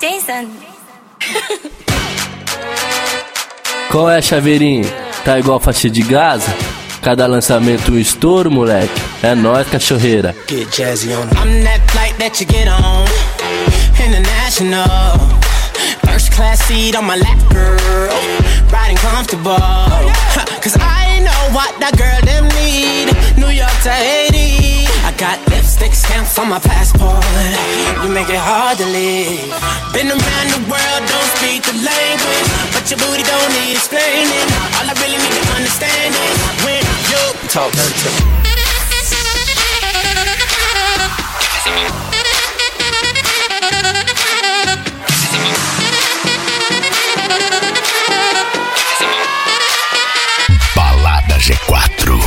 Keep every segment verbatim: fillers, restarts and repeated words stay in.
pensando. Qual é, Chaveirinho? Tá igual faixa de Gaza? Cada lançamento um estouro, moleque. É nóis, cachorreira. Get jazzy on. I'm that flight that you get on. International. First class seat on my lap, girl. Riding comfortable. Cause I know what that girl them need. New York to Haiti. I got lipstick stamps on my passport. You make it hard to leave. Been around the world, don't speak the language, but your booty don't need explaining. All I really need to understand is when you talk dirty to me. Balada G quatro.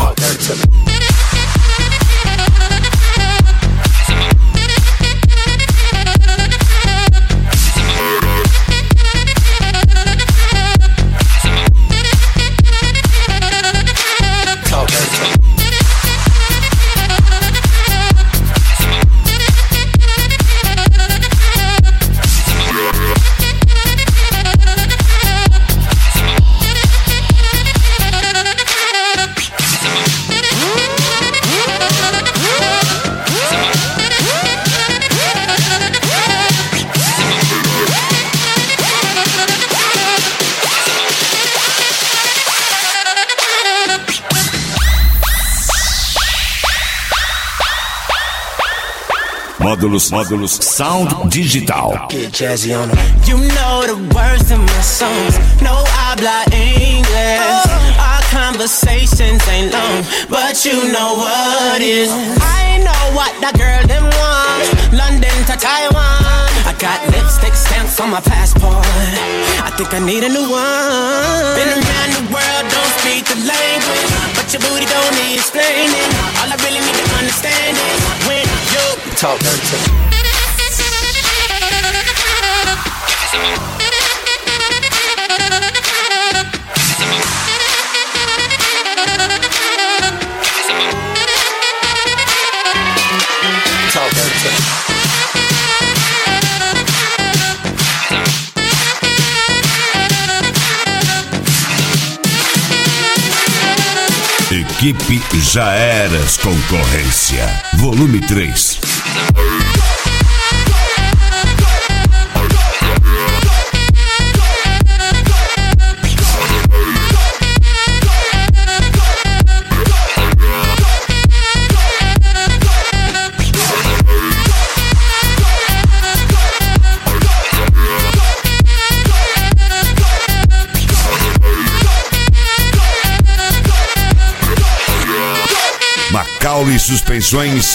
Módulos, módulos, Sound Digital. Get jazzy on them. You know the words in my songs. No habla English. Our conversations ain't long, but you know what is. I know what that girl them want. London to Taiwan. I got lipstick stamps on my passport. I think I need a new one. Been around the world, don't speak the language, but your booty don't need explaining. All I really need to understand is when you talk dirty to me. Talk dirty to me. Equipe Já Eras Concorrência, volume três. Macaulay Suspensões.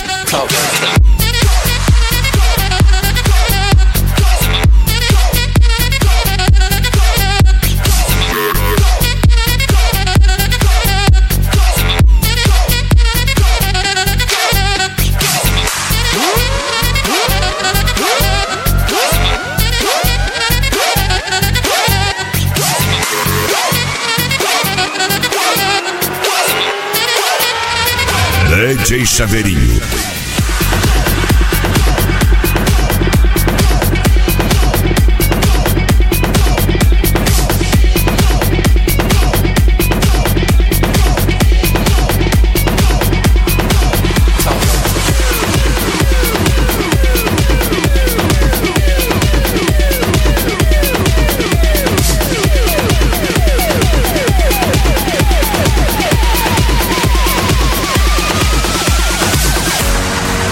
D J Chaveirinho.